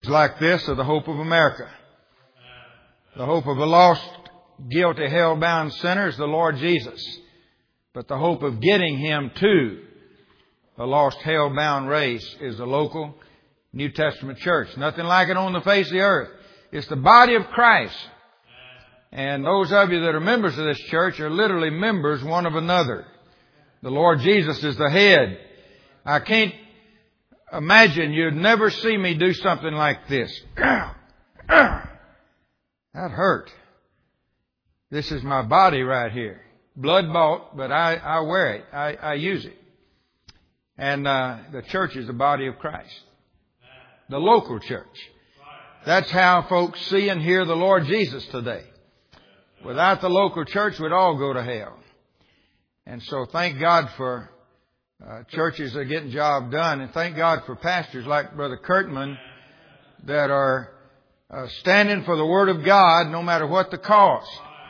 like this are the hope of America. The hope of a lost, guilty, hell-bound sinner is the Lord Jesus. But the hope of getting him to a lost, hell-bound race is the local New Testament church. Nothing like it on the face of the earth. It's the body of Christ. And those of you that are members of this church are literally members one of another. The Lord Jesus is the head. I can't imagine, you'd never see me do something like this. That hurt. This is my body right here. Blood bought, but I wear it. I use it. And the church is the body of Christ. The local church. That's how folks see and hear the Lord Jesus today. Without the local church, we'd all go to hell. And so thank God for churches that are getting job done. And thank God for pastors like Brother Kurtman that are standing for the Word of God no matter what the cost.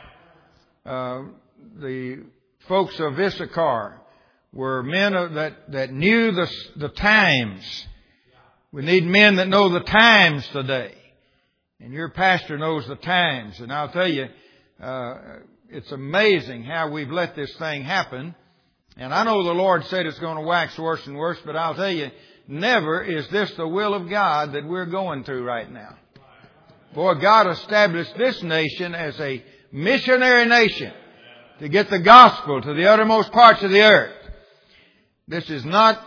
The folks of Issachar were men that knew the times. We need men that know the times today. And your pastor knows the times. And I'll tell you, it's amazing how we've let this thing happen. And I know the Lord said it's going to wax worse and worse, but I'll tell you, never is this the will of God that we're going through right now. Boy, God established this nation as a missionary nation to get the gospel to the uttermost parts of the earth. This is not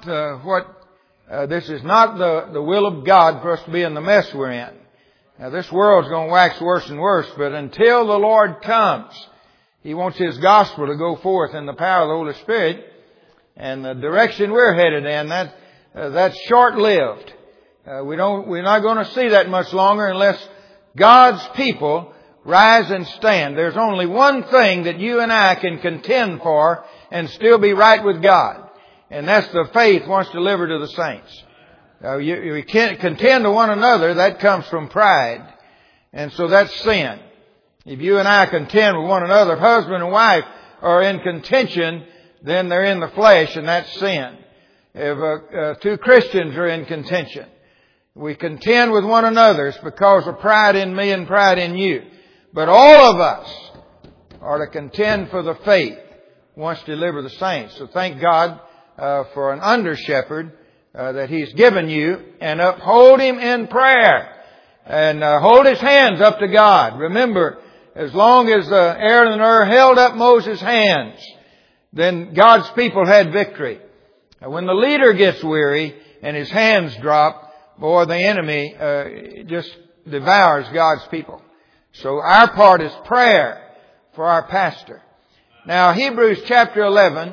this is not the will of God for us to be in the mess we're in. Now, this world's going to wax worse and worse, but until the Lord comes, He wants His gospel to go forth in the power of the Holy Spirit. And the direction we're headed in, that's short-lived. We're not going to see that much longer unless God's people rise and stand. There's only one thing that you and I can contend for and still be right with God. And that's the faith once delivered to the saints. You can't contend to one another. That comes from pride. And so that's sin. If you and I contend with one another, if husband and wife are in contention, then they're in the flesh, and that's sin. If two Christians are in contention, we contend with one another. It's because of pride in me and pride in you. But all of us are to contend for the faith once deliver the saints. So thank God for an under-shepherd that He's given you, and uphold him in prayer. And hold his hands up to God. Remember, as long as Aaron and Hur held up Moses' hands, then God's people had victory. And when the leader gets weary and his hands drop, boy, the enemy just devours God's people. So our part is prayer for our pastor. Now, Hebrews chapter 11.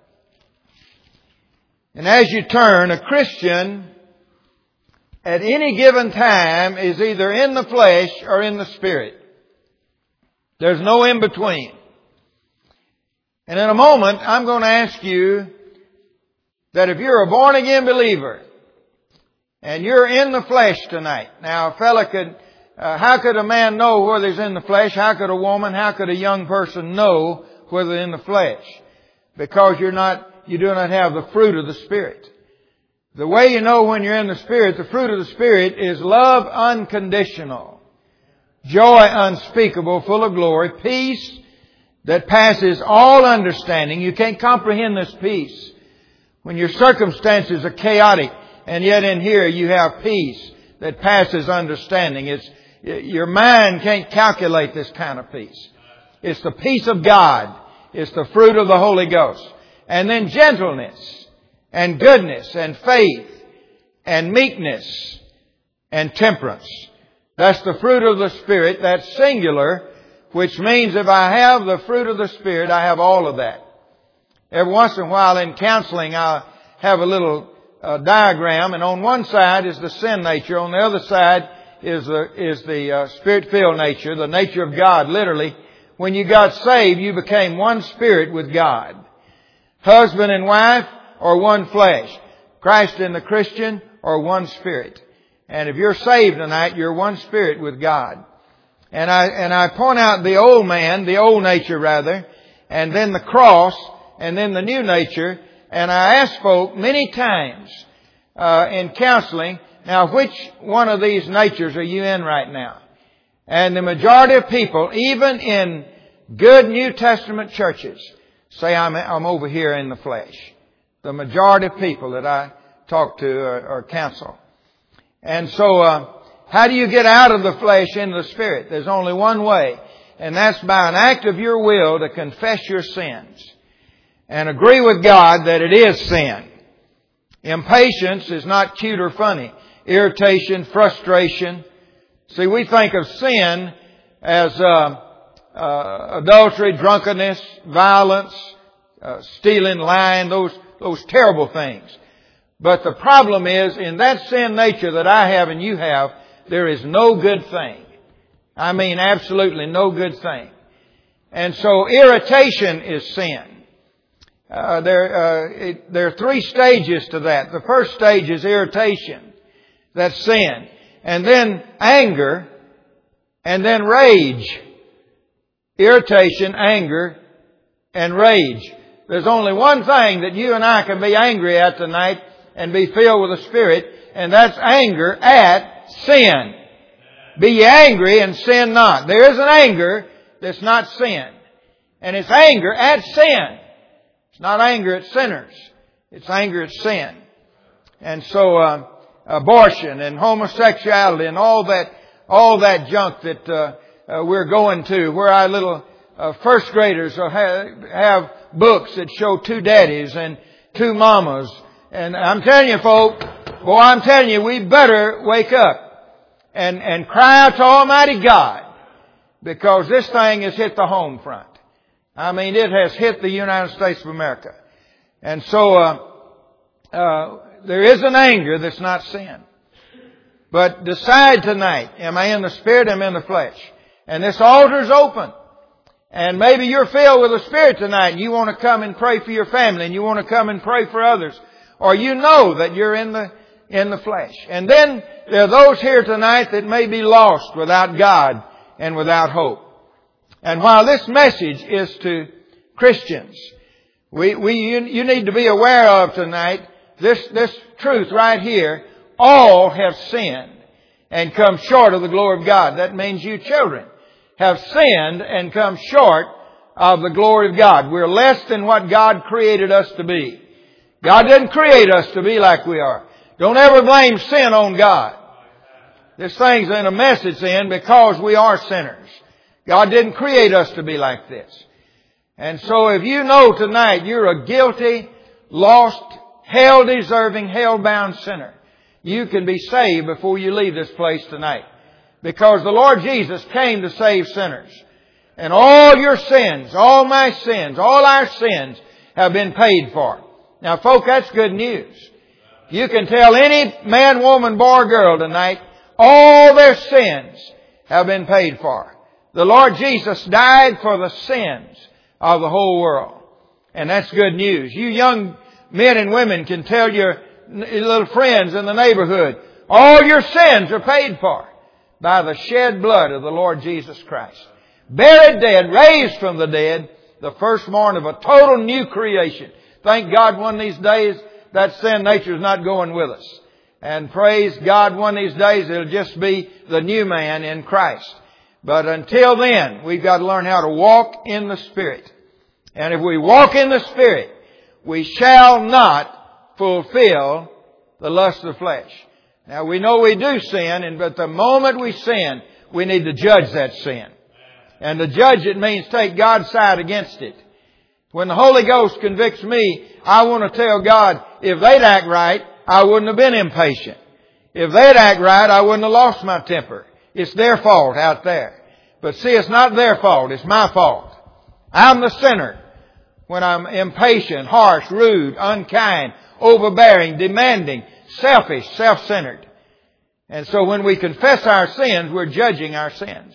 And as you turn, a Christian at any given time is either in the flesh or in the Spirit. There's no in between. And in a moment, I'm going to ask you that if you're a born again believer and you're in the flesh tonight. Now, a fella how could a man know whether he's in the flesh? How could a woman, how could a young person know whether they're in the flesh? Because you do not have the fruit of the Spirit. The way you know when you're in the Spirit, the fruit of the Spirit is love unconditional, joy unspeakable, full of glory, peace that passes all understanding. You can't comprehend this peace when your circumstances are chaotic, and yet in here you have peace that passes understanding. Your mind can't calculate this kind of peace. It's the peace of God. It's the fruit of the Holy Ghost. And then gentleness and goodness and faith and meekness and temperance. That's the fruit of the Spirit. That's singular, which means if I have the fruit of the Spirit, I have all of that. Every once in a while in counseling, I'll have a little diagram, and on one side is the sin nature. On the other side is the Spirit-filled nature, the nature of God, literally. When you got saved, you became one spirit with God. Husband and wife are one flesh. Christ and the Christian are one spirit. And if you're saved tonight, you're one spirit with God. And I point out the old man, the old nature rather, and then the cross, and then the new nature. And I ask folk many times in counseling, Now, which one of these natures are you in right now? And the majority of people, even in good New Testament churches, say, I'm over here in the flesh. The majority of people that I talk to or counsel. And so, how do you get out of the flesh into the Spirit? There's only one way, and that's by an act of your will to confess your sins and agree with God that it is sin. Impatience is not cute or funny. Irritation, frustration. See, we think of sin as adultery, drunkenness, violence, stealing, lying, those terrible things. But the problem is, in that sin nature that I have and you have, there is no good thing. I mean, absolutely no good thing. And so irritation is sin. There are three stages to that. The first stage is irritation. That's sin. And then anger. And then rage. Irritation, anger, and rage. There's only one thing that you and I can be angry at tonight and be filled with the Spirit, and that's anger at sin. Be ye angry and sin not. There is an anger that's not sin. And it's anger at sin. It's not anger at sinners. It's anger at sin. And so, abortion and homosexuality and all that junk that we're going to, where our little first graders will have books that show two daddies and two mamas. And I'm telling you, folks, we better wake up and cry out to Almighty God, because this thing has hit the home front. I mean, it has hit the United States of America. And so there is an anger that's not sin. But decide tonight, am I in the Spirit, am I in the flesh? And this altar's open. And maybe you're filled with the Spirit tonight and you want to come and pray for your family and you want to come and pray for others. Or you know that you're in the flesh. And then there are those here tonight that may be lost without God and without hope. And while this message is to Christians, you need to be aware of tonight this truth right here. All have sinned and come short of the glory of God. That means you children have sinned and come short of the glory of God. We're less than what God created us to be. God didn't create us to be like we are. Don't ever blame sin on God. This thing's in a mess it's in because we are sinners. God didn't create us to be like this. And so if you know tonight you're a guilty, lost, hell-deserving, hell-bound sinner, you can be saved before you leave this place tonight. Because the Lord Jesus came to save sinners. And all your sins, all my sins, all our sins have been paid for. Now, folks, that's good news. You can tell any man, woman, boy, or girl tonight, all their sins have been paid for. The Lord Jesus died for the sins of the whole world. And that's good news. You young men and women can tell your little friends in the neighborhood, all your sins are paid for by the shed blood of the Lord Jesus Christ. Buried dead, raised from the dead, the firstborn of a total new creation. Thank God one of these days that sin nature is not going with us. And praise God one of these days it'll just be the new man in Christ. But until then, we've got to learn how to walk in the Spirit. And if we walk in the Spirit, we shall not fulfill the lust of the flesh. Now we know we do sin, but the moment we sin, we need to judge that sin. And to judge it means take God's side against it. When the Holy Ghost convicts me, I want to tell God, if they'd act right, I wouldn't have been impatient. If they'd act right, I wouldn't have lost my temper. It's their fault out there. But see, it's not their fault. It's my fault. I'm the sinner when I'm impatient, harsh, rude, unkind, overbearing, demanding, selfish, self-centered. And so when we confess our sins, we're judging our sins.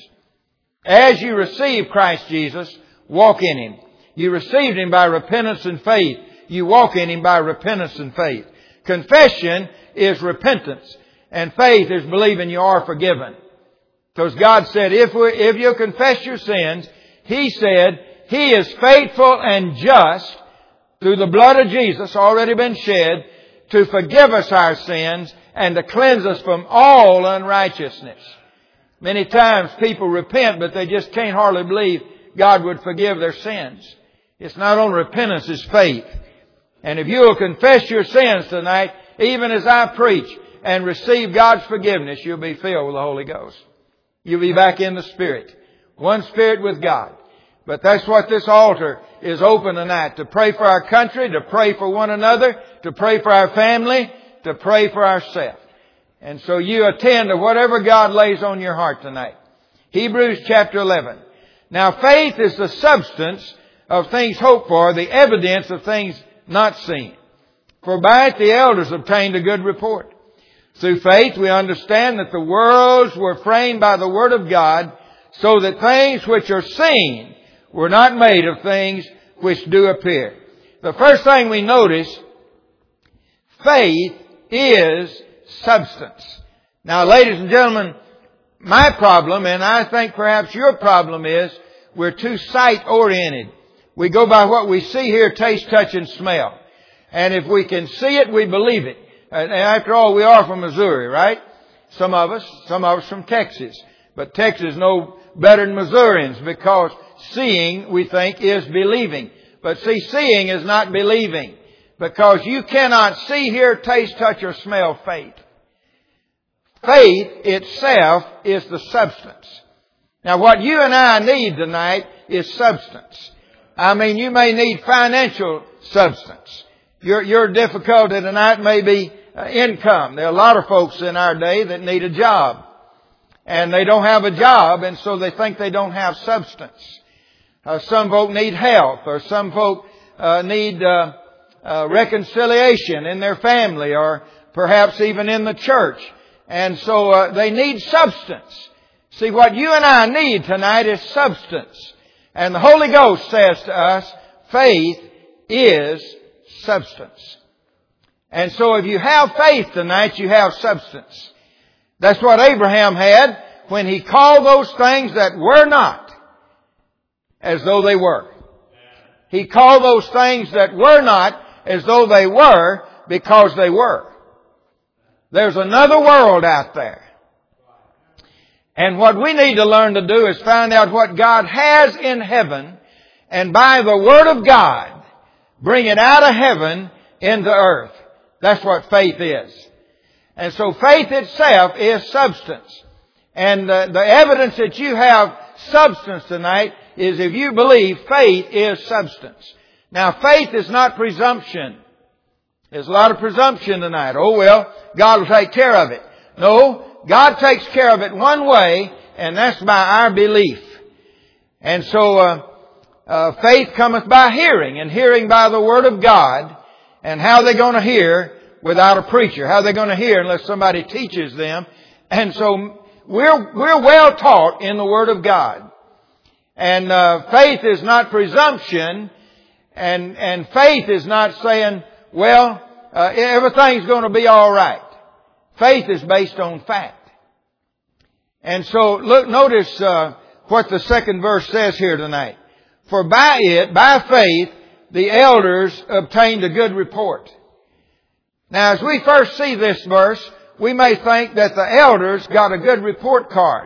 As you receive Christ Jesus, walk in Him. You received Him by repentance and faith. You walk in Him by repentance and faith. Confession is repentance. And faith is believing you are forgiven. Because God said, if you confess your sins, He said, He is faithful and just through the blood of Jesus already been shed to forgive us our sins and to cleanse us from all unrighteousness. Many times people repent, but they just can't hardly believe God would forgive their sins. It's not only repentance, it's faith. And if you will confess your sins tonight, even as I preach, and receive God's forgiveness, you'll be filled with the Holy Ghost. You'll be back in the Spirit. One Spirit with God. But that's what this altar is open tonight. To pray for our country, to pray for one another, to pray for our family, to pray for ourselves. And so you attend to whatever God lays on your heart tonight. Hebrews chapter 11. Now faith is the substance of things hoped for, the evidence of things not seen. For by it the elders obtained a good report. Through faith we understand that the worlds were framed by the Word of God, so that things which are seen were not made of things which do appear. The first thing we notice, faith is substance. Now, ladies and gentlemen, my problem, and I think perhaps your problem, is we're too sight-oriented. We go by what we see, hear, taste, touch, and smell. And if we can see it, we believe it. And after all, we are from Missouri, right? Some of us from Texas. But Texas no better than Missourians, because seeing, we think, is believing. But see, seeing is not believing, because you cannot see, hear, taste, touch, or smell faith. Faith itself is the substance. Now what you and I need tonight is substance. I mean, you may need financial substance. Your difficulty tonight may be income. There are a lot of folks in our day that need a job. And they don't have a job, and so they think they don't have substance. Some folk need health, or some folk need reconciliation in their family, or perhaps even in the church. And so they need substance. See, what you and I need tonight is substance. And the Holy Ghost says to us, faith is substance. And so if you have faith tonight, you have substance. That's what Abraham had when he called those things that were not as though they were. He called those things that were not as though they were, because they were. There's another world out there. And what we need to learn to do is find out what God has in heaven, and by the Word of God, bring it out of heaven into earth. That's what faith is. And so faith itself is substance. And the evidence that you have substance tonight is if you believe faith is substance. Now faith is not presumption. There's a lot of presumption tonight. Oh well, God will take care of it. No, God takes care of it one way, and that's by our belief. And so faith cometh by hearing, and hearing by the Word of God. And how are they going to hear without a preacher? How are they going to hear unless somebody teaches them? And so we're well taught in the Word of God. And faith is not presumption, and faith is not saying, well, everything's going to be all right. Faith is based on fact. And so notice what the second verse says here tonight. For by it, by faith, the elders obtained a good report. Now, as we first see this verse, we may think that the elders got a good report card.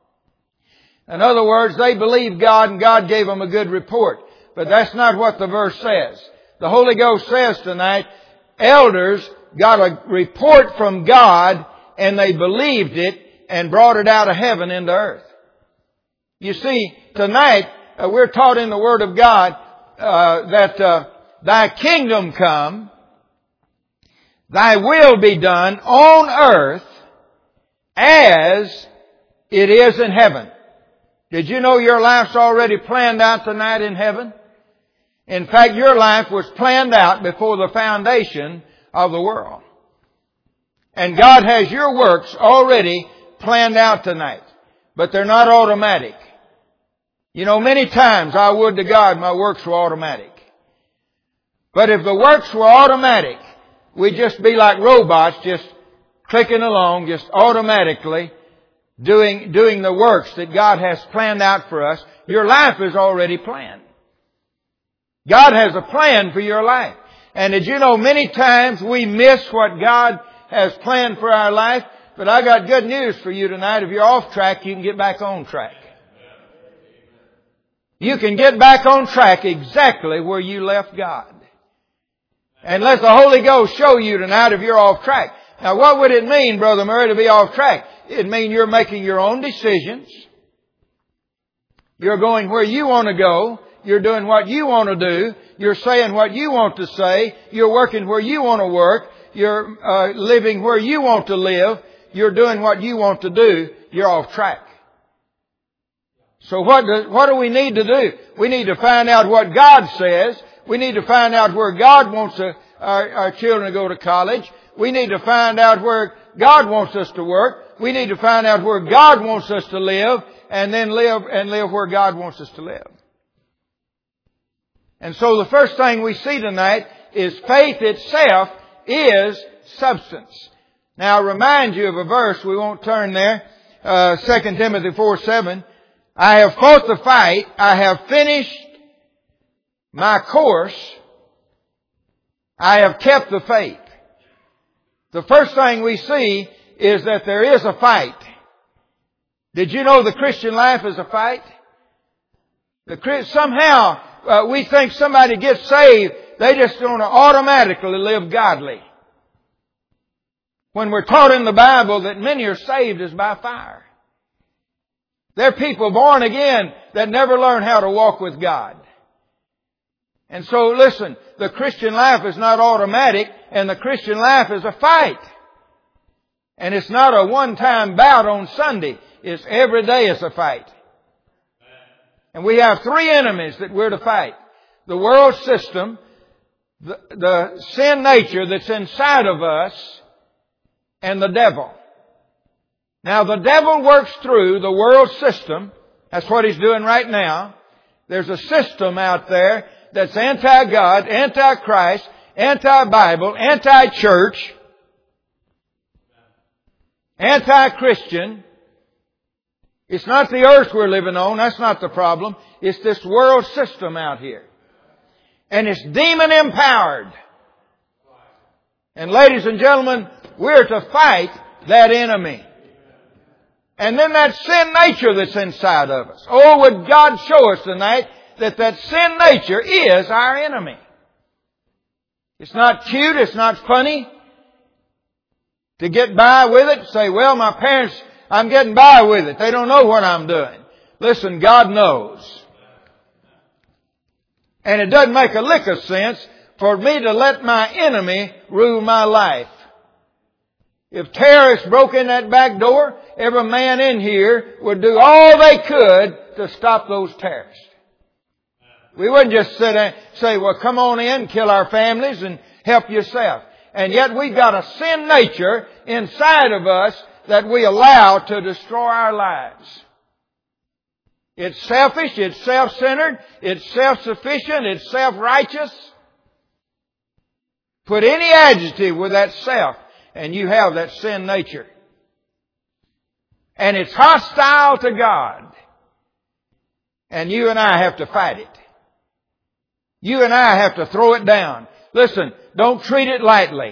In other words, they believed God and God gave them a good report. But that's not what the verse says. The Holy Ghost says tonight, elders got a report from God, and they believed it and brought it out of heaven into earth. You see, tonight we're taught in the Word of God that Thy kingdom come, Thy will be done on earth as it is in heaven. Did you know your life's already planned out tonight in heaven? In fact, your life was planned out before the foundation of the world. And God has your works already planned out tonight. But they're not automatic. You know, many times I would to God my works were automatic. But if the works were automatic, we'd just be like robots, just clicking along, just automatically doing the works that God has planned out for us. Your life is already planned. God has a plan for your life. And did you know many times we miss what God has planned for our life. But I got good news for you tonight. If you're off track, you can get back on track. You can get back on track exactly where you left God. And let the Holy Ghost show you tonight if you're off track. Now what would it mean, Brother Murray, to be off track? It'd mean you're making your own decisions. You're going where you want to go. You're doing what you want to do. You're saying what you want to say. You're working where you want to work. You're living where you want to live. You're doing what you want to do. You're off track. So what do we need to do? We need to find out what God says. We need to find out where God wants our children to go to college. We need to find out where God wants us to work. We need to find out where God wants us to live, and then live where God wants us to live. And so the first thing we see tonight is faith itself is substance. Now, I remind you of a verse. We won't turn there. 2 Timothy 4:7. I have fought the fight. I have finished my course. I have kept the faith. The first thing we see is that there is a fight. Did you know the Christian life is a fight? Somehow we think somebody gets saved, they just going to automatically live godly. When we're taught in the Bible that many are saved as by fire. There are people born again that never learn how to walk with God. And so listen, the Christian life is not automatic, and the Christian life is a fight. And it's not a one-time bout on Sunday. It's every day it's a fight. And we have three enemies that we're to fight. The world system, the sin nature that's inside of us, and the devil. Now the devil works through the world system. That's what he's doing right now. There's a system out there that's anti-God, anti-Christ, anti-Bible, anti-church, anti-Christian. It's not the earth we're living on. That's not the problem. It's this world system out here. And it's demon empowered. And ladies and gentlemen, we're to fight that enemy. And then that sin nature that's inside of us. Oh, would God show us tonight that sin nature is our enemy. It's not cute. It's not funny to get by with it. Say, well, my parents, I'm getting by with it. They don't know what I'm doing. Listen, God knows. And it doesn't make a lick of sense for me to let my enemy rule my life. If terrorists broke in that back door, every man in here would do all they could to stop those terrorists. We wouldn't just sit there and say, well, come on in, kill our families and help yourself. And yet we've got a sin nature inside of us that we allow to destroy our lives. It's selfish, it's self-centered, it's self-sufficient, it's self-righteous. Put any adjective with that self, and you have that sin nature. And it's hostile to God. And you and I have to fight it. You and I have to throw it down. Listen, don't treat it lightly.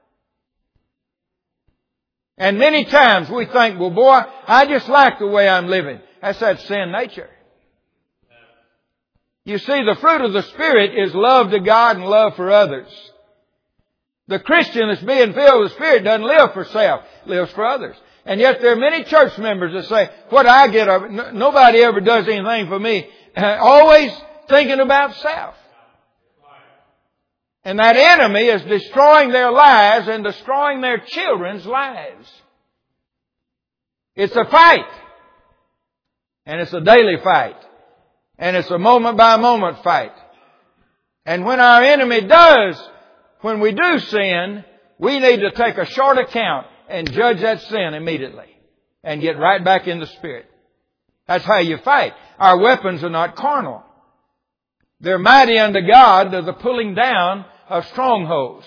And many times we think, well, boy, I just like the way I'm living. That's that sin nature. You see, the fruit of the Spirit is love to God and love for others. The Christian that's being filled with the Spirit doesn't live for self, lives for others. And yet there are many church members that say, what I get, nobody ever does anything for me. Always thinking about self. And that enemy is destroying their lives and destroying their children's lives. It's a fight. And it's a daily fight. And it's a moment by moment fight. And when our enemy when we do sin, we need to take a short account and judge that sin immediately. And get right back in the Spirit. That's how you fight. Our weapons are not carnal. They're mighty unto God to the pulling down of strongholds.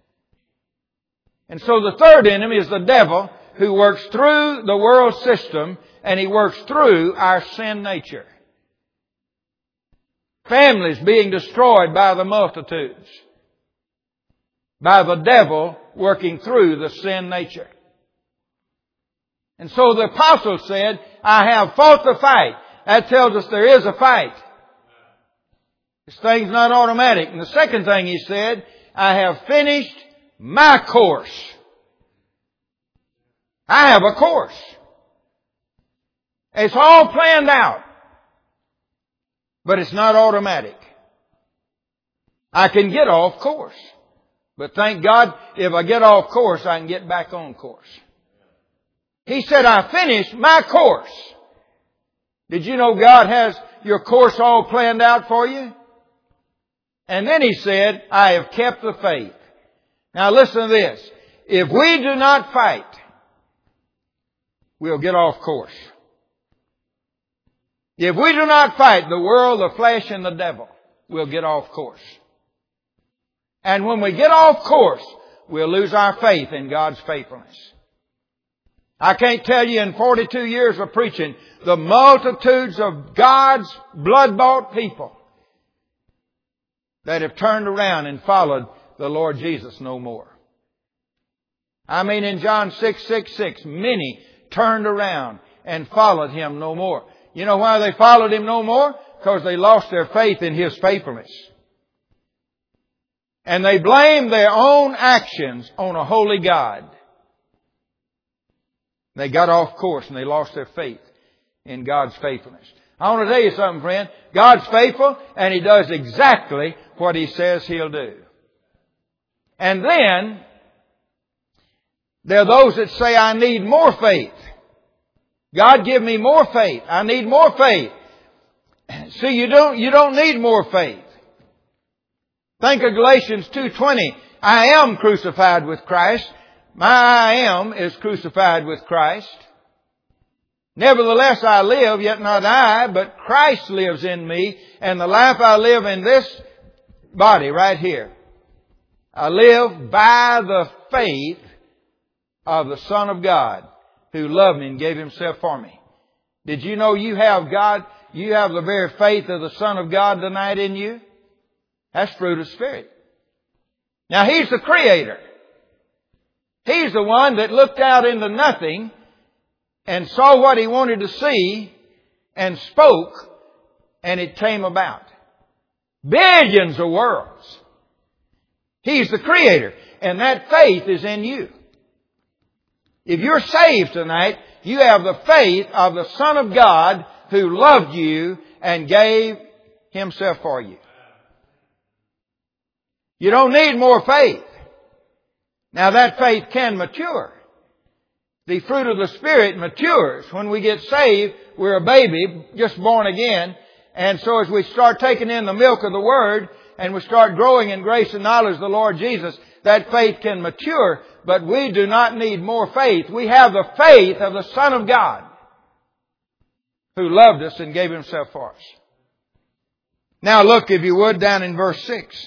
And so the third enemy is the devil, who works through the world system, and he works through our sin nature. Families being destroyed by the multitudes. by the devil working through the sin nature. And so the apostle said, I have fought the fight. That tells us there is a fight. This thing's not automatic. And the second thing he said, I have finished my course. I have a course. It's all planned out. But it's not automatic. I can get off course. But thank God, if I get off course, I can get back on course. He said, I finished my course. Did you know God has your course all planned out for you? And then he said, I have kept the faith. Now listen to this. If we do not fight, we'll get off course. If we do not fight the world, the flesh, and the devil, we'll get off course. And when we get off course, we'll lose our faith in God's faithfulness. I can't tell you in 42 years of preaching the multitudes of God's blood-bought people that have turned around and followed the Lord Jesus no more. I mean, in John 6:6, many turned around and followed Him no more. You know why they followed Him no more? Because they lost their faith in His faithfulness. And they blamed their own actions on a holy God. They got off course and they lost their faith in God's faithfulness. I want to tell you something, friend. God's faithful and He does exactly what He says He'll do. And then, there are those that say, I need more faith. God, give me more faith. I need more faith. See, you don't need more faith. Think of Galatians 2:20. I am crucified with Christ. My I am is crucified with Christ. Nevertheless I live, yet not I, but Christ lives in me. And the life I live in this body right here, I live by the faith of the Son of God who loved me and gave Himself for me. Did you know you have God? You have the very faith of the Son of God tonight in you? That's fruit of the Spirit. Now He's the Creator. He's the one that looked out into nothing and saw what He wanted to see and spoke, and it came about. Billions of worlds. He's the Creator, and that faith is in you. If you're saved tonight, you have the faith of the Son of God who loved you and gave Himself for you. You don't need more faith. Now that faith can mature. The fruit of the Spirit matures. When we get saved, we're a baby, just born again. And so as we start taking in the milk of the Word and we start growing in grace and knowledge of the Lord Jesus, that faith can mature. But we do not need more faith. We have the faith of the Son of God who loved us and gave Himself for us. Now look, if you would, down in verse 6.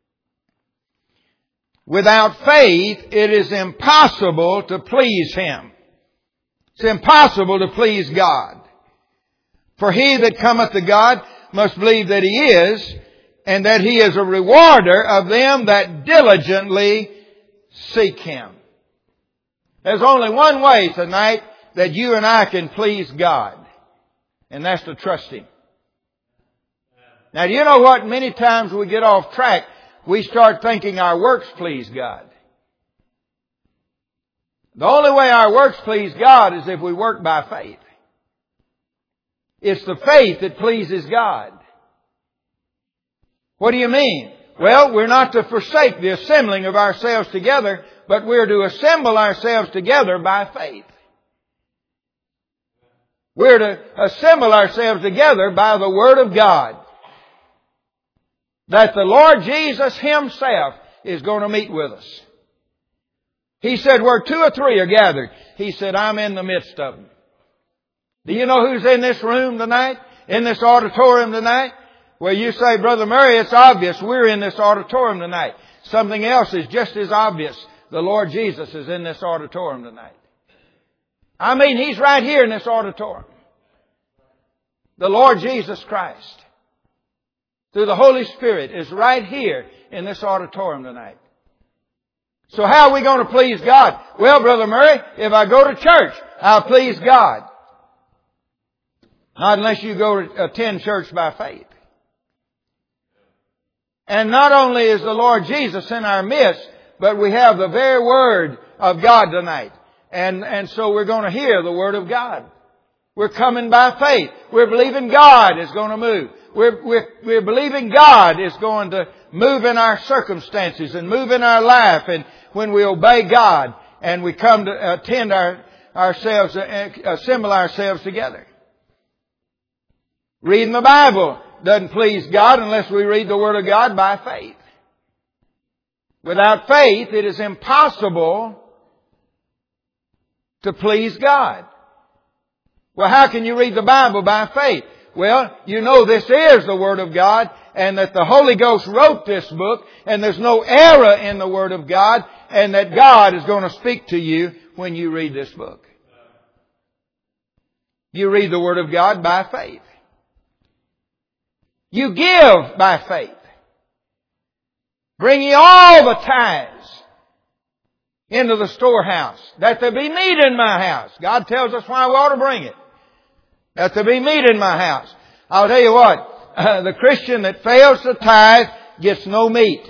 Without faith, it is impossible to please Him. It's impossible to please God. For he that cometh to God must believe that He is, and that He is a rewarder of them that diligently seek Him. There's only one way tonight that you and I can please God, and that's to trust Him. Now, do you know what? Many times we get off track. We start thinking our works please God. The only way our works please God is if we work by faith. It's the faith that pleases God. What do you mean? Well, we're not to forsake the assembling of ourselves together, but we're to assemble ourselves together by faith. We're to assemble ourselves together by the Word of God. That the Lord Jesus Himself is going to meet with us. He said, where two or three are gathered, He said, I'm in the midst of them. Do you know who's in this room tonight? In this auditorium tonight? Well, you say, Brother Murray, it's obvious we're in this auditorium tonight. Something else is just as obvious. The Lord Jesus is in this auditorium tonight. I mean, He's right here in this auditorium. The Lord Jesus Christ, through the Holy Spirit, is right here in this auditorium tonight. So how are we going to please God? Well, Brother Murray, if I go to church, I'll please God. Not unless you go to attend church by faith. And not only is the Lord Jesus in our midst, but we have the very Word of God tonight. And so we're going to hear the Word of God. We're coming by faith. We're believing God is going to move. We're believing God is going to move in our circumstances and move in our life. And when we obey God and we come to attend ourselves, assemble ourselves together. Reading the Bible doesn't please God unless we read the Word of God by faith. Without faith, it is impossible to please God. Well, how can you read the Bible by faith? Well, you know this is the Word of God and that the Holy Ghost wrote this book and there's no error in the Word of God and that God is going to speak to you when you read this book. You read the Word of God by faith. You give by faith. Bring ye all the tithes into the storehouse, that there be meat in my house. God tells us why we ought to bring it. That there be meat in my house. I'll tell you what, the Christian that fails to tithe gets no meat.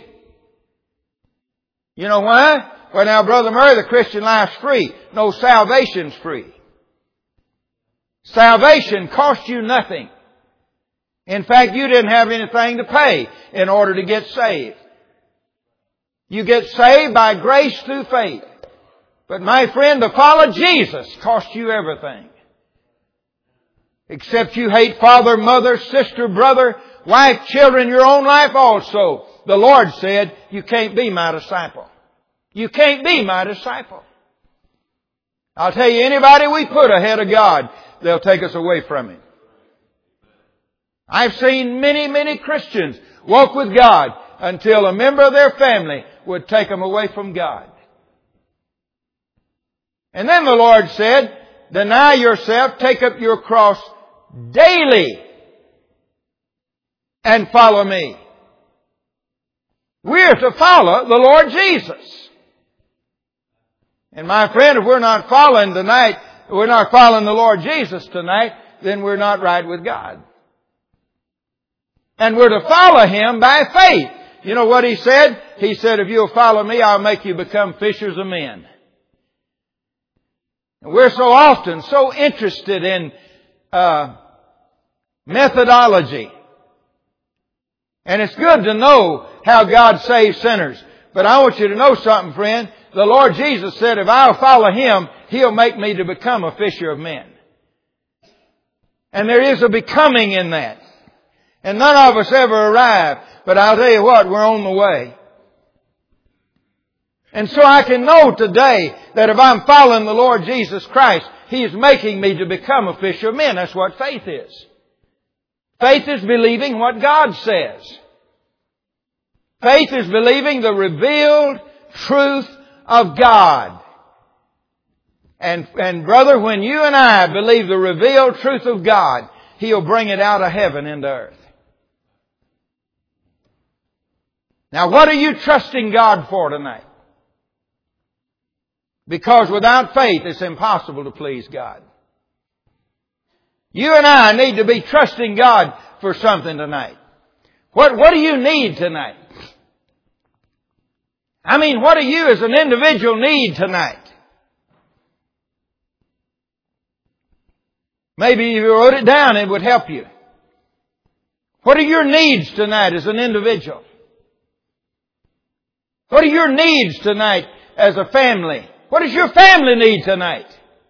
You know why? Well now, Brother Murray, the Christian life's free. No, salvation's free. Salvation costs you nothing. In fact, you didn't have anything to pay in order to get saved. You get saved by grace through faith. But my friend, to follow Jesus costs you everything. Except you hate father, mother, sister, brother, wife, children, your own life also. The Lord said, you can't be my disciple. You can't be my disciple. I'll tell you, anybody we put ahead of God, they'll take us away from Him. I've seen many Christians walk with God until a member of their family would take them away from God. And then the Lord said, deny yourself, take up your cross daily and follow me. We're to follow the Lord Jesus. And my friend, if we're not following tonight, we're not following the Lord Jesus tonight, then we're not right with God. And we're to follow Him by faith. You know what He said? He said, if you'll follow me, I'll make you become fishers of men. And we're so often so interested in methodology. And it's good to know how God saves sinners. But I want you to know something, friend. The Lord Jesus said, if I'll follow Him, He'll make me to become a fisher of men. And there is a becoming in that. And none of us ever arrive. But I'll tell you what, we're on the way. And so I can know today that if I'm following the Lord Jesus Christ, He is making me to become a fisher of men. That's what faith is. Faith is believing what God says. Faith is believing the revealed truth of God. And brother, when you and I believe the revealed truth of God, He'll bring it out of heaven into earth. Now, what are you trusting God for tonight? Because without faith, it's impossible to please God. You and I need to be trusting God for something tonight. What do you need tonight? I mean, what do you as an individual need tonight? Maybe if you wrote it down, it would help you. What are your needs tonight as an individual? What are your needs tonight as a family? What does your family need tonight?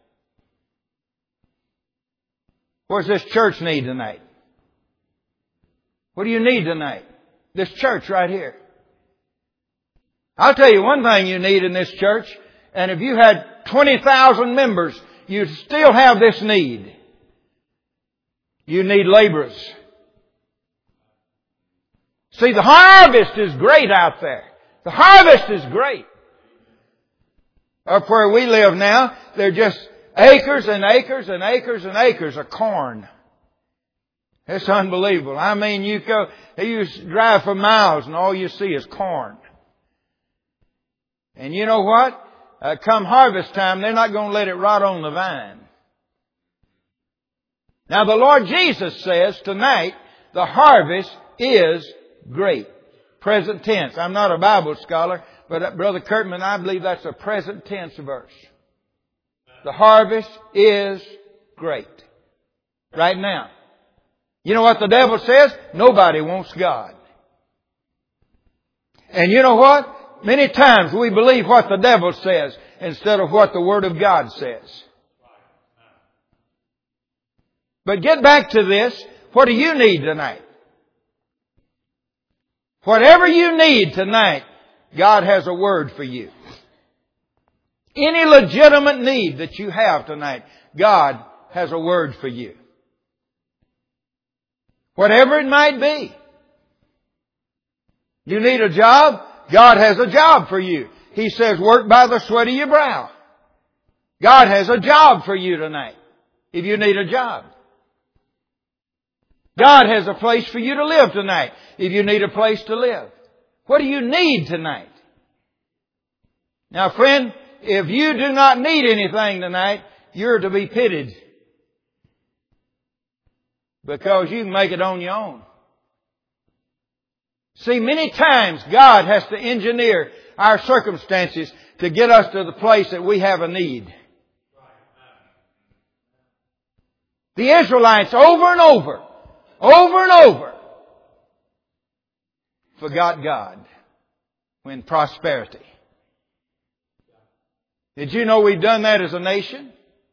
What does this church need tonight? What do you need tonight? This church right here. I'll tell you one thing you need in this church, and if you had 20,000 members, you'd still have this need. You need laborers. See, the harvest is great out there. The harvest is great. Up where we live now, there are just acres and acres and acres and acres of corn. It's unbelievable. I mean, you drive for miles and all you see is corn. And you know what? Come harvest time, they're not going to let it rot on the vine. Now the Lord Jesus says tonight, the harvest is great. Present tense. I'm not a Bible scholar, but Brother Kurtman, I believe that's a present tense verse. The harvest is great. Right now. You know what the devil says? Nobody wants God. And you know what? Many times we believe what the devil says instead of what the Word of God says. But get back to this. What do you need tonight? Whatever you need tonight, God has a word for you. Any legitimate need that you have tonight, God has a word for you. Whatever it might be. You need a job? God has a job for you. He says, work by the sweat of your brow. God has a job for you tonight, if you need a job. God has a place for you to live tonight, if you need a place to live. What do you need tonight? Now, friend, if you do not need anything tonight, you're to be pitied. Because you can make it on your own. See, many times God has to engineer our circumstances to get us to the place that we have a need. The Israelites over and over, forgot God when prosperity. Did you know we've done that as a nation?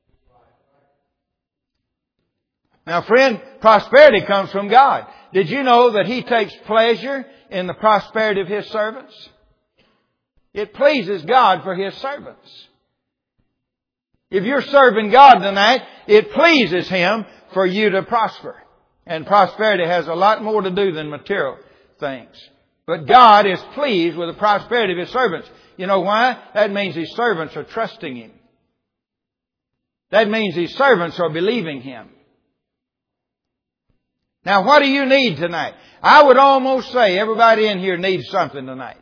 Now, friend, prosperity comes from God. Did you know that He takes pleasure in the prosperity of His servants? It pleases God for His servants. If you're serving God tonight, it pleases Him for you to prosper. And prosperity has a lot more to do than material things. But God is pleased with the prosperity of His servants. You know why? That means His servants are trusting Him. That means His servants are believing Him. Now, what do you need tonight? I would almost say everybody in here needs something tonight.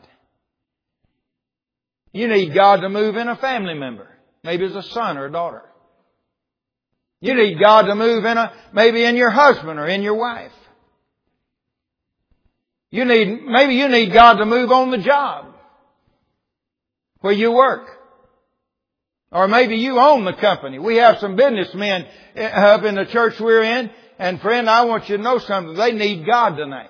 You need God to move in a family member. Maybe it's a son or a daughter. You need God to move maybe in your husband or in your wife. Maybe you need God to move on the job where you work. Or maybe you own the company. We have some businessmen up in the church we're in. And friend, I want you to know something. They need God tonight.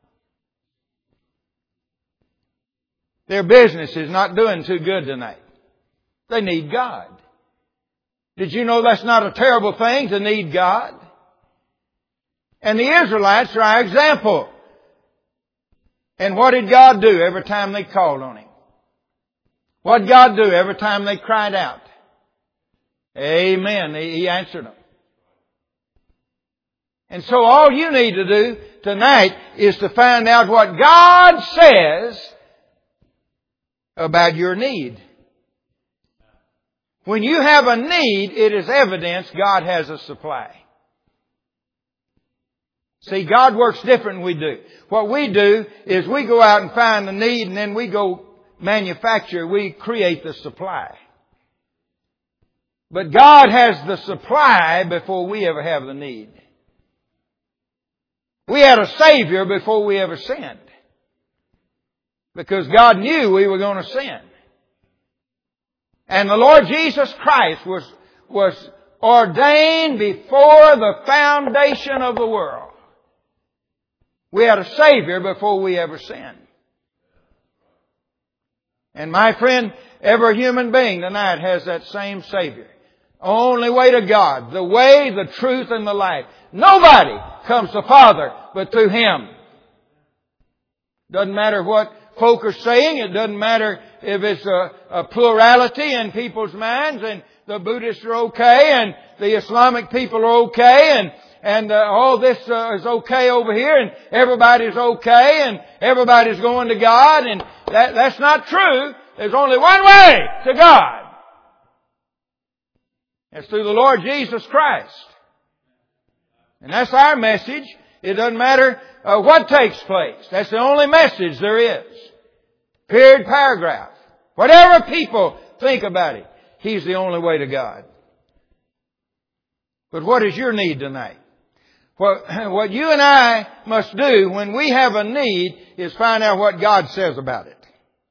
Their business is not doing too good tonight. They need God. Did you know that's not a terrible thing to need God? And the Israelites are our example. And what did God do every time they called on Him? What did God do every time they cried out? Amen. He answered them. And so all you need to do tonight is to find out what God says about your need. When you have a need, it is evidence God has a supply. See, God works different than we do. What we do is we go out and find the need and then we go manufacture, we create the supply. But God has the supply before we ever have the need. We had a Savior before we ever sinned. Because God knew we were going to sin. And the Lord Jesus Christ was ordained before the foundation of the world. We had a Savior before we ever sinned. And my friend, every human being tonight has that same Savior. Only way to God. The way, the truth, and the life. Nobody comes to the Father but through Him. Doesn't matter what folk are saying. It doesn't matter if it's a plurality in people's minds and the Buddhists are okay and the Islamic people are okay and all this is okay over here and everybody's okay and everybody's going to God, and that's not true. There's only one way to God. It's through the Lord Jesus Christ. And that's our message. It doesn't matter what takes place. That's the only message there is. Period, paragraph. Whatever people think about it, He's the only way to God. But what is your need tonight? What you and I must do when we have a need is find out what God says about it.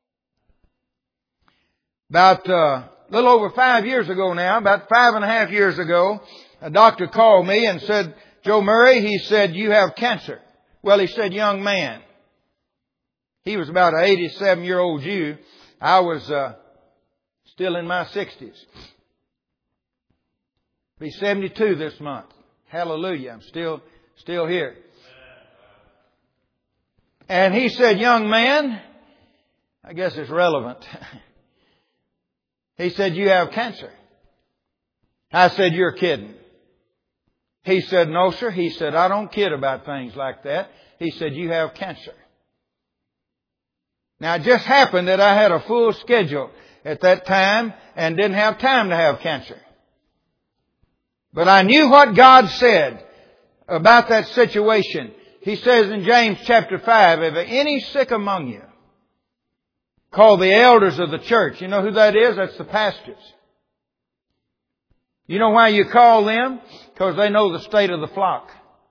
About a little over 5 years ago now, about 5.5 years ago, a doctor called me and said, Joe Murray, he said, you have cancer. Well, he said, young man. He was about an 87-year-old Jew. I was still in my 60s. Be 72 this month. Hallelujah. I'm still here. And he said, young man, I guess it's relevant. He said, you have cancer. I said, you're kidding. He said, no, sir. He said, I don't kid about things like that. He said, you have cancer. Now, it just happened that I had a full schedule at that time and didn't have time to have cancer. But I knew what God said about that situation. He says in James chapter 5, if any sick among you, call the elders of the church. You know who that is? That's the pastors. You know why you call them? Because they know the state of the flock.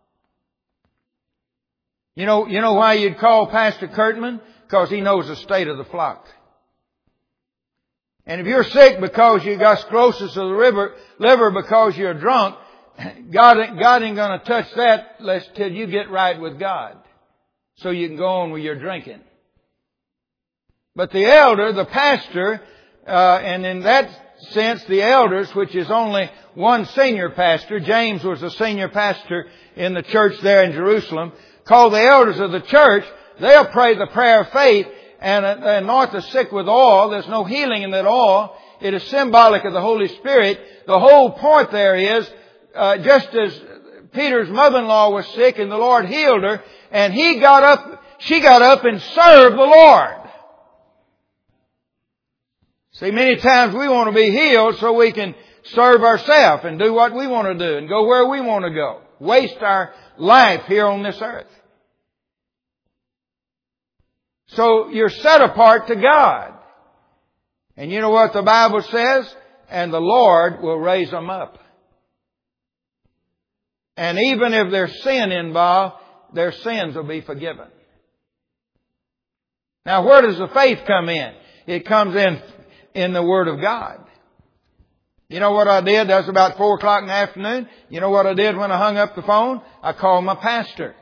You know why you'd call Pastor Kurtman? Because he knows the state of the flock. And if you're sick because you got sclerosis of the liver because you're drunk, God ain't going to touch that till you get right with God. So you can go on with your drinking. But the elder, the pastor, and in that sense the elders, which is only one senior pastor, James was a senior pastor in the church there in Jerusalem, called the elders of the church. They'll pray the prayer of faith and anoint the sick with oil. There's no healing in that oil. It is symbolic of the Holy Spirit. The whole point there is, just as Peter's mother-in-law was sick and the Lord healed her, and she got up and served the Lord. See, many times we want to be healed so we can serve ourselves and do what we want to do and go where we want to go. Waste our life here on this earth. So you're set apart to God. And you know what the Bible says? And the Lord will raise them up. And even if there's sin involved, their sins will be forgiven. Now, where does the faith come in? It comes in the Word of God. You know what I did? That was about 4 o'clock in the afternoon. You know what I did when I hung up the phone? I called my pastor.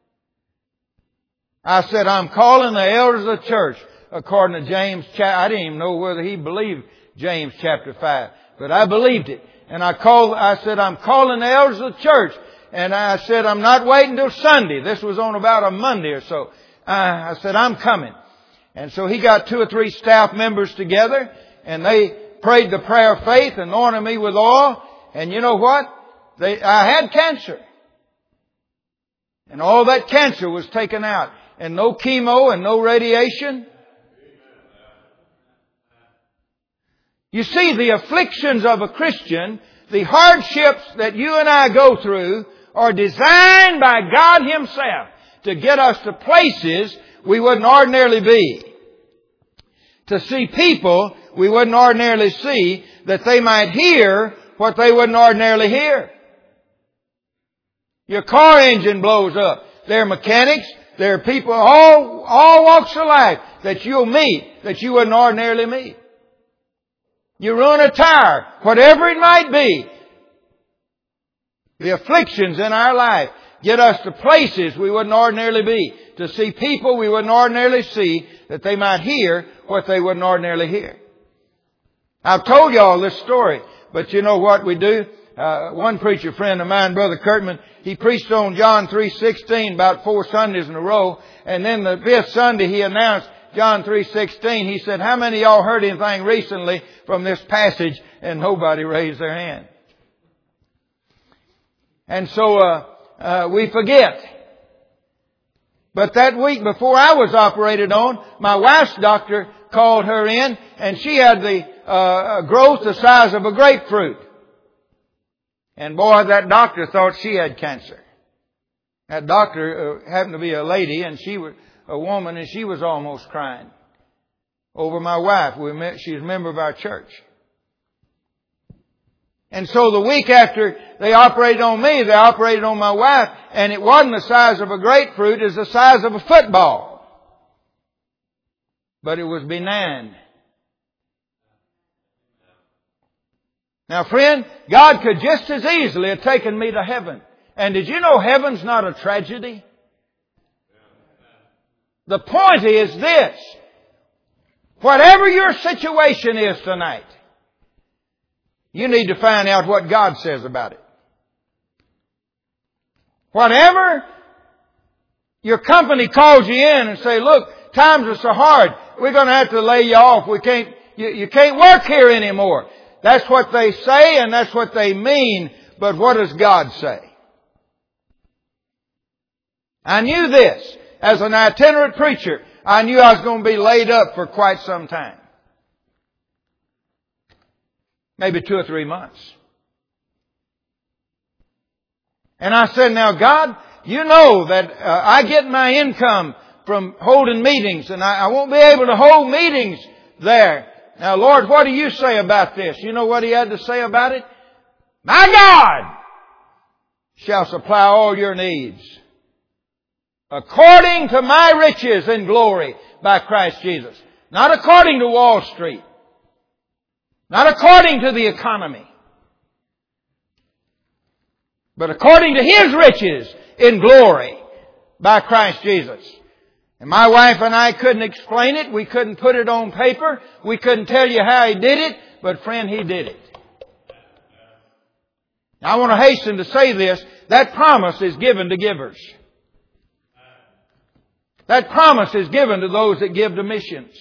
I said, I'm calling the elders of the church according to James chapter. I didn't even know whether he believed James chapter 5, but I believed it. And I said, I'm calling the elders of the church. And I said, I'm not waiting till Sunday. This was on about a Monday or so. I said, I'm coming. And so he got 2 or 3 staff members together and they prayed the prayer of faith, anointed me with oil. And you know what? I had cancer. And all that cancer was taken out. And no chemo and no radiation. You see, the afflictions of a Christian, the hardships that you and I go through, are designed by God Himself to get us to places we wouldn't ordinarily be. To see people we wouldn't ordinarily see, that they might hear what they wouldn't ordinarily hear. Your car engine blows up. There are mechanics. There are people, all walks of life that you'll meet that you wouldn't ordinarily meet. You ruin a tire, whatever it might be. The afflictions in our life get us to places we wouldn't ordinarily be. To see people we wouldn't ordinarily see, that they might hear what they wouldn't ordinarily hear. I've told you all this story, but you know what we do? One preacher friend of mine, Brother Kurtman, he preached on John 3:16 about 4 Sundays in a row. And then the 5th Sunday he announced John 3:16. He said, how many of y'all heard anything recently from this passage? And nobody raised their hand. And so we forget. But that week before I was operated on, my wife's doctor called her in and she had the growth the size of a grapefruit. And boy, that doctor thought she had cancer. That doctor happened to be a lady and she was a woman and she was almost crying. over my wife. She's a member of our church. And so the week after they operated on me, they operated on my wife, and it wasn't the size of a grapefruit, it was the size of a football. But it was benign. Now friend, God could just as easily have taken me to heaven. And did you know heaven's not a tragedy? The point is this. Whatever your situation is tonight, you need to find out what God says about it. Whatever your company calls you in and say, look, times are so hard, we're going to have to lay you off. You can't work here anymore. That's what they say and that's what they mean. But what does God say? I knew this. As an itinerant preacher, I knew I was going to be laid up for quite some time. Maybe 2 or 3 months. And I said, now God, you know that I get my income from holding meetings and I won't be able to hold meetings there. Now Lord, what do you say about this? You know what He had to say about it? My God shall supply all your needs according to my riches and glory by Christ Jesus. Not according to Wall Street. Not according to the economy. But according to His riches in glory by Christ Jesus. And my wife and I couldn't explain it. We couldn't put it on paper. We couldn't tell you how He did it. But friend, He did it. Now I want to hasten to say this. That promise is given to givers. That promise is given to those that give to missions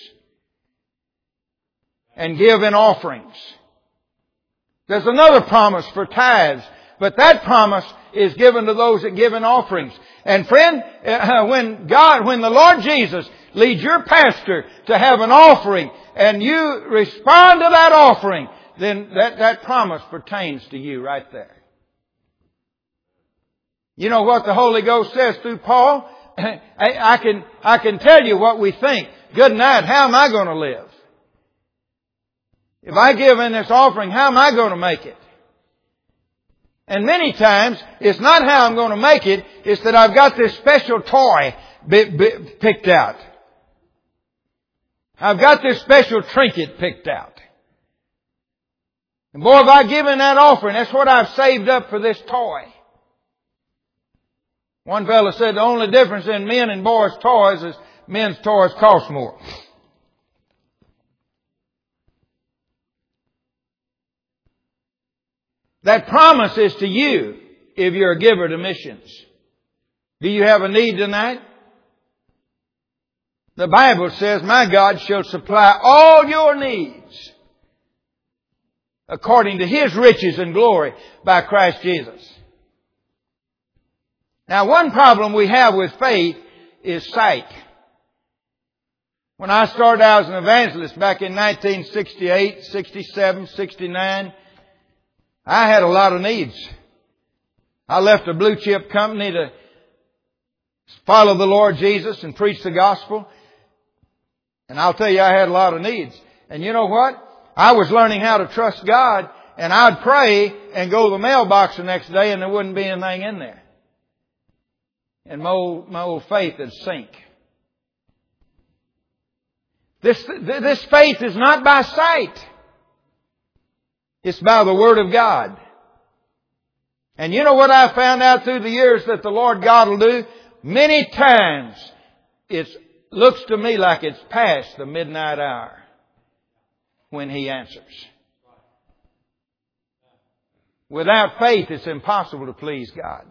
and give in offerings. There's another promise for tithes, but that promise is given to those that give in offerings. And friend, when the Lord Jesus leads your pastor to have an offering and you respond to that offering, then that promise pertains to you right there. You know what the Holy Ghost says through Paul? I can tell you what we think. Good night, how am I going to live? If I give in this offering, how am I going to make it? And many times, it's not how I'm going to make it, it's that I've got this special toy picked out. I've got this special trinket picked out. And boy, if I give in that offering, that's what I've saved up for this toy. One fellow said the only difference in men and boys' toys is men's toys cost more. That promise is to you if you're a giver to missions. Do you have a need tonight? The Bible says, my God shall supply all your needs according to His riches and glory by Christ Jesus. Now, one problem we have with faith is sight. When I started out as an evangelist back in 1968, 67, 69, I had a lot of needs. I left a blue chip company to follow the Lord Jesus and preach the gospel. And I'll tell you, I had a lot of needs. And you know what? I was learning how to trust God, and I'd pray and go to the mailbox the next day and there wouldn't be anything in there. And my old faith would sink. This faith is not by sight. It's by the Word of God. And you know what I found out through the years that the Lord God will do? Many times it looks to me like it's past the midnight hour when He answers. Without faith, it's impossible to please God.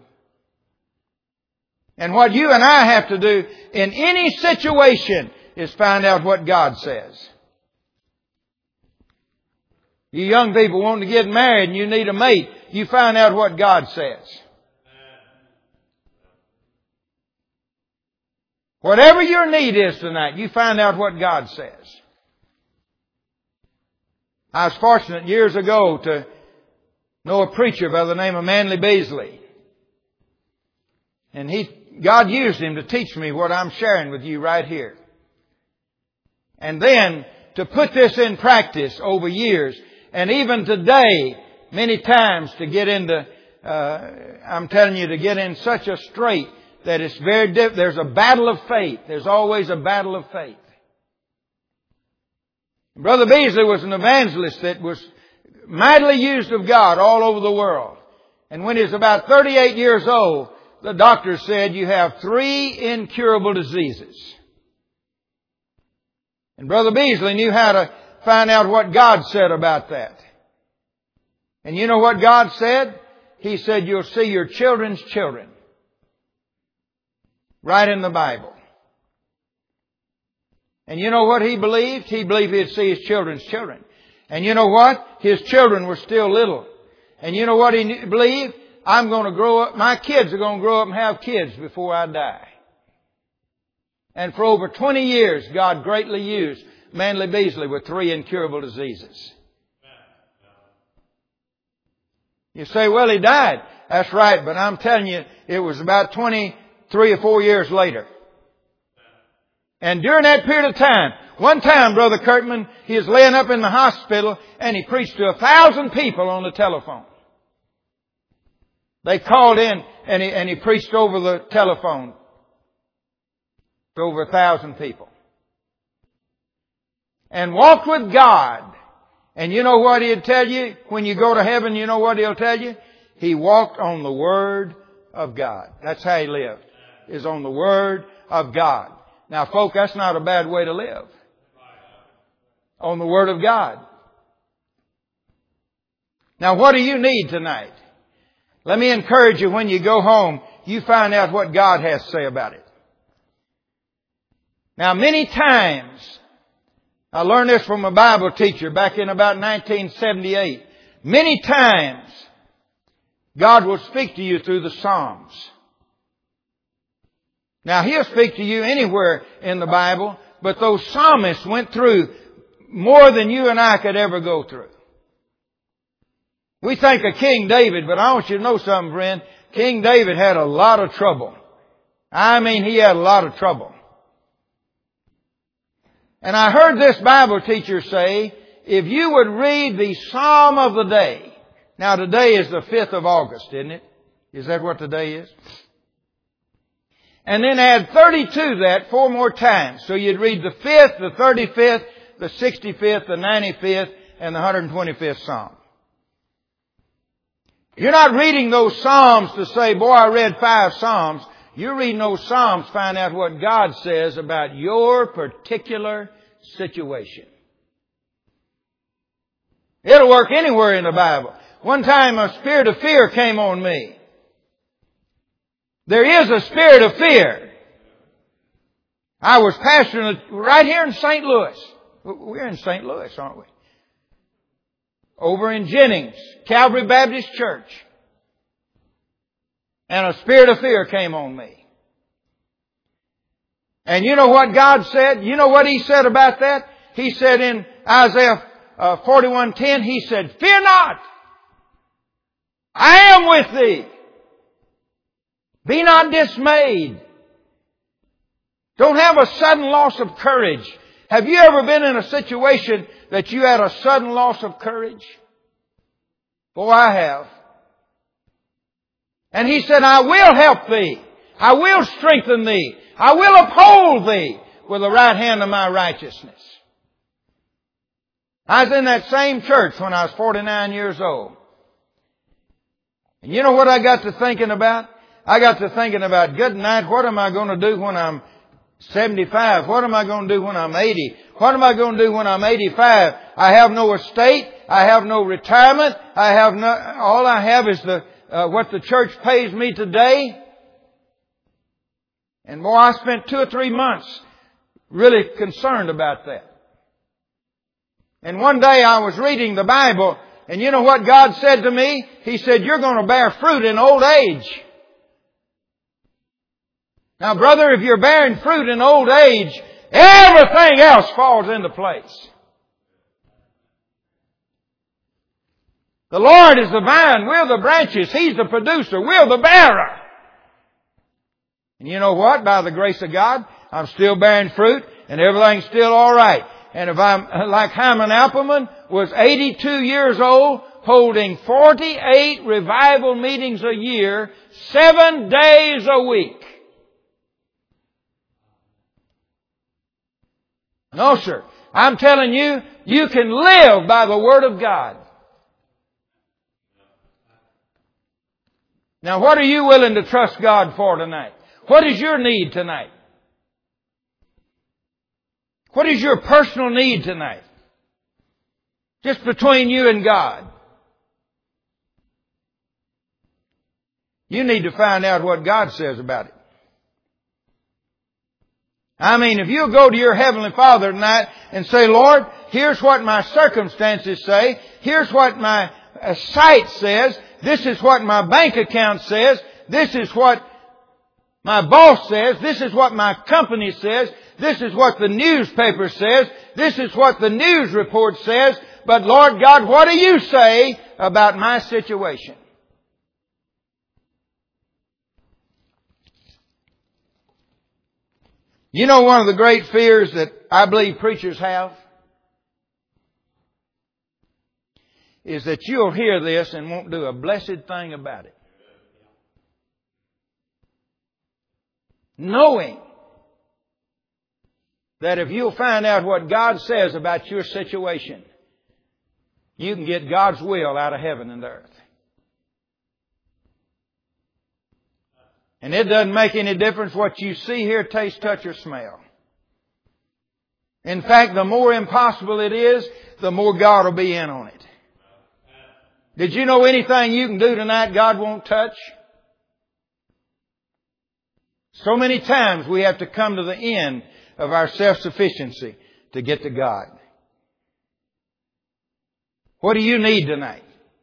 And what you and I have to do in any situation is find out what God says. You young people wanting to get married and you need a mate, you find out what God says. Whatever your need is tonight, you find out what God says. I was fortunate years ago to know a preacher by the name of Manley Beasley. And God used him to teach me what I'm sharing with you right here. And then to put this in practice over years, and even today, many times to get into, I'm telling you, to get in such a strait that it's very there's a battle of faith. There's always a battle of faith. Brother Beasley was an evangelist that was mightily used of God all over the world. And when he was about 38 years old, the doctor said, you have 3 incurable diseases. And Brother Beasley knew how to find out what God said about that. And you know what God said? He said, you'll see your children's children. Right in the Bible. And you know what he believed? He believed he'd see his children's children. And you know what? His children were still little. And you know what he believed? I'm going to grow up, my kids are going to grow up and have kids before I die. And for over 20 years, God greatly used Manly Beasley with 3 incurable diseases. You say, well, he died. That's right, but I'm telling you, it was about 23 or 4 years later. And during that period of time, one time, Brother Kirkman, he was laying up in the hospital and he preached to 1,000 people on the telephone. They called in and he preached over the telephone to over 1,000 people. And walked with God. And you know what he'd tell you? When you go to heaven, you know what he'll tell you? He walked on the Word of God. That's how he lived. Is on the Word of God. Now, folk, that's not a bad way to live. On the Word of God. Now, what do you need tonight? Let me encourage you, when you go home, you find out what God has to say about it. Now, many times, I learned this from a Bible teacher back in about 1978. Many times, God will speak to you through the Psalms. Now, He'll speak to you anywhere in the Bible, but those psalmists went through more than you and I could ever go through. We think of King David, but I want you to know something, friend. King David had a lot of trouble. I mean, he had a lot of trouble. And I heard this Bible teacher say, if you would read the Psalm of the day. Now, today is the 5th of August, isn't it? Is that what today is? And then add 32 to that 4 more times. So you'd read the 5th, the 35th, the 65th, the 95th, and the 125th Psalm. You're not reading those Psalms to say, boy, I read 5 Psalms. You're reading those Psalms to find out what God says about your particular situation. It'll work anywhere in the Bible. One time a spirit of fear came on me. There is a spirit of fear. I was pastoring right here in St. Louis. We're in St. Louis, aren't we? Over in Jennings, Calvary Baptist Church. And a spirit of fear came on me. And you know what God said? You know what He said about that? He said in Isaiah 41:10, He said, fear not. I am with thee. Be not dismayed. Don't have a sudden loss of courage. Have you ever been in a situation that you had a sudden loss of courage? Boy, I have. And He said, I will help thee. I will strengthen thee. I will uphold thee with the right hand of my righteousness. I was in that same church when I was 49 years old. And you know what I got to thinking about? I got to thinking about, good night, what am I going to do when I'm 75? What am I going to do when I'm 80? What am I going to do when I'm 85? I have no estate. I have no retirement. All I have is what the church pays me today. And boy, I spent 2 or 3 months really concerned about that. And one day I was reading the Bible, and you know what God said to me? He said, you're going to bear fruit in old age. Now, brother, if you're bearing fruit in old age, everything else falls into place. The Lord is the vine, we're the branches. He's the producer, we're the bearer. And you know what? By the grace of God, I'm still bearing fruit and everything's still all right. And if I'm like Hyman Appleman, was 82 years old, holding 48 revival meetings a year, 7 days a week. No, sir. I'm telling you, you can live by the Word of God. Now, what are you willing to trust God for tonight? What is your need tonight? What is your personal need tonight? Just between you and God. You need to find out what God says about it. I mean, if you'll go to your Heavenly Father tonight and say, Lord, here's what my circumstances say. Here's what my sight says. This is what my bank account says. This is what my boss says. This is what my company says. This is what the newspaper says. This is what the news report says. But Lord God, what do you say about my situation? You know one of the great fears that I believe preachers have? Is that you'll hear this and won't do a blessed thing about it. Knowing that if you'll find out what God says about your situation, you can get God's will out of heaven and earth. And it doesn't make any difference what you see, hear, taste, touch, or smell. In fact, the more impossible it is, the more God will be in on it. Did you know anything you can do tonight God won't touch? So many times we have to come to the end of our self-sufficiency to get to God. What do you need tonight?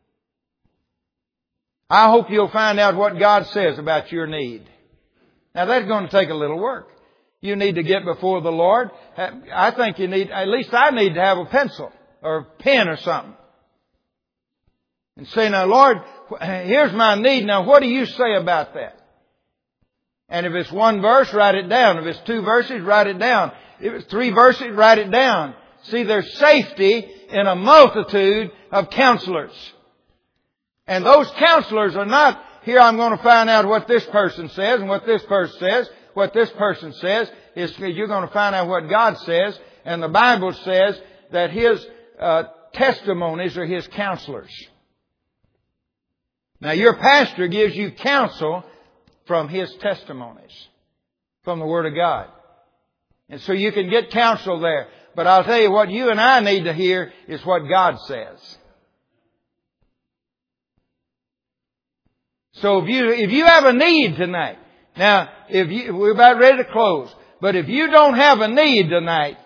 I hope you'll find out what God says about your need. Now that's going to take a little work. You need to get before the Lord. I think you need, at least I need to have a pencil or a pen or something. And say, now Lord, here's my need. Now what do you say about that? And if it's one verse, write it down. If it's 2 verses, write it down. If it's 3 verses, write it down. See, there's safety in a multitude of counselors. And those counselors are not, here I'm going to find out what this person says and what this person says. What this person says is you're going to find out what God says. And the Bible says that His testimonies are His counselors. Now your pastor gives you counsel from his testimonies, from the Word of God. And so you can get counsel there. But I'll tell you what you and I need to hear is what God says. So if you have a need tonight, now we're about ready to close, but if you don't have a need tonight,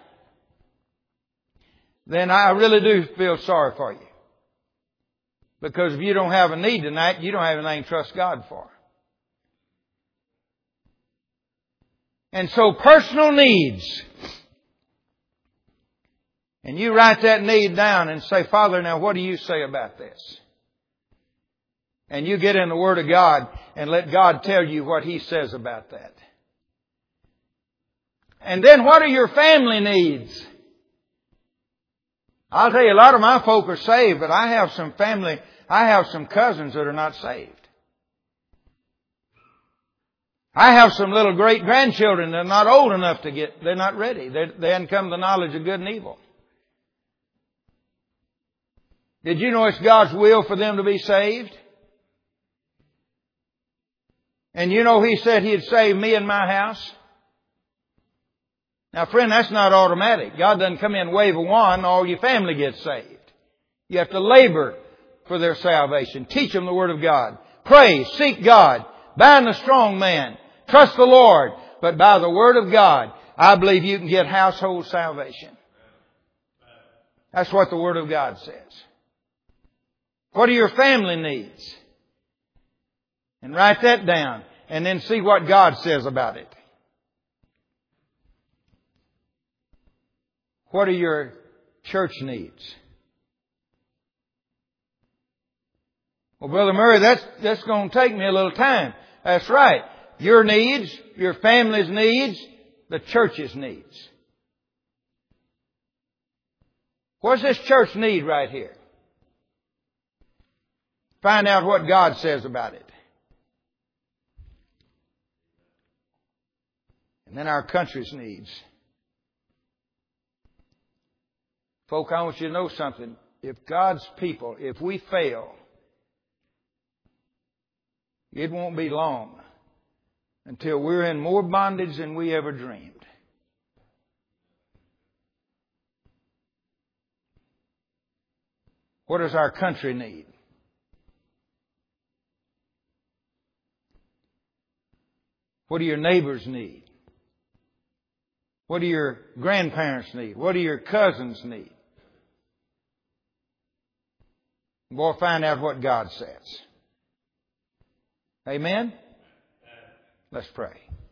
then I really do feel sorry for you. Because if you don't have a need tonight, you don't have anything to trust God for. And so personal needs. And you write that need down and say, Father, now what do you say about this? And you get in the Word of God and let God tell you what He says about that. And then what are your family needs? I'll tell you, a lot of my folk are saved, but I have some cousins that are not saved. I have some little great-grandchildren that are not old enough to they're not ready. They haven't come to the knowledge of good and evil. Did you know it's God's will for them to be saved? And you know He said He'd save me and my house? Now friend, that's not automatic. God doesn't come in, wave a wand, all your family gets saved. You have to labor for their salvation. Teach them the Word of God. Pray, seek God. Bind the strong man. Trust the Lord. But by the Word of God, I believe you can get household salvation. That's what the Word of God says. What are your family needs? And write that down. And then see what God says about it. What are your church needs? Well, Brother Murray, that's going to take me a little time. That's right. Your needs, your family's needs, the church's needs. What does this church need right here? Find out what God says about it. And then our country's needs. Folk, I want you to know something. If God's people, if we fail, it won't be long until we're in more bondage than we ever dreamed. What does our country need? What do your neighbors need? What do your grandparents need? What do your cousins need? Boy, find out what God says. Amen? Let's pray.